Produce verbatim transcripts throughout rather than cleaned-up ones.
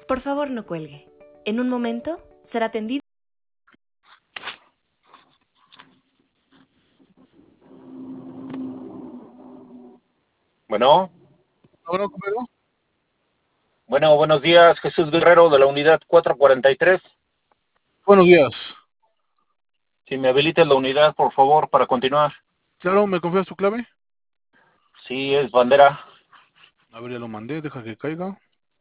Por favor, no cuelgue. En un momento será atendido. Bueno, Bueno, compañero. bueno, buenos días, Jesús Guerrero de la unidad cuatro cuarenta y tres. Buenos días. Si me habilitas la unidad, por favor, para continuar. Claro, ¿me confías tu clave? Sí, es bandera. A ver, ya lo mandé, deja que caiga.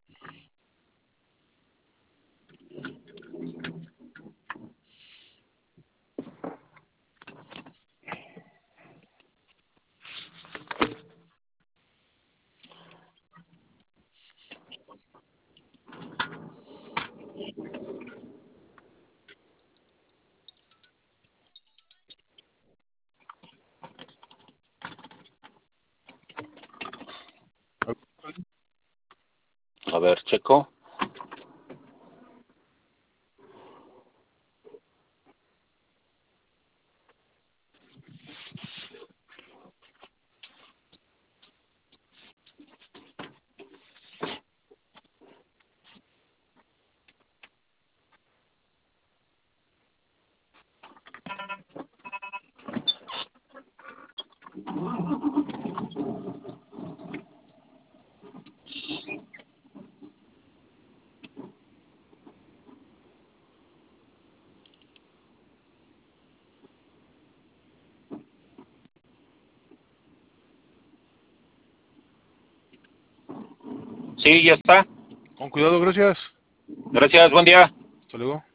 A ver, A ver, checo. Sí, ya está. con cuidado, gracias. Gracias, buen día. Hasta luego.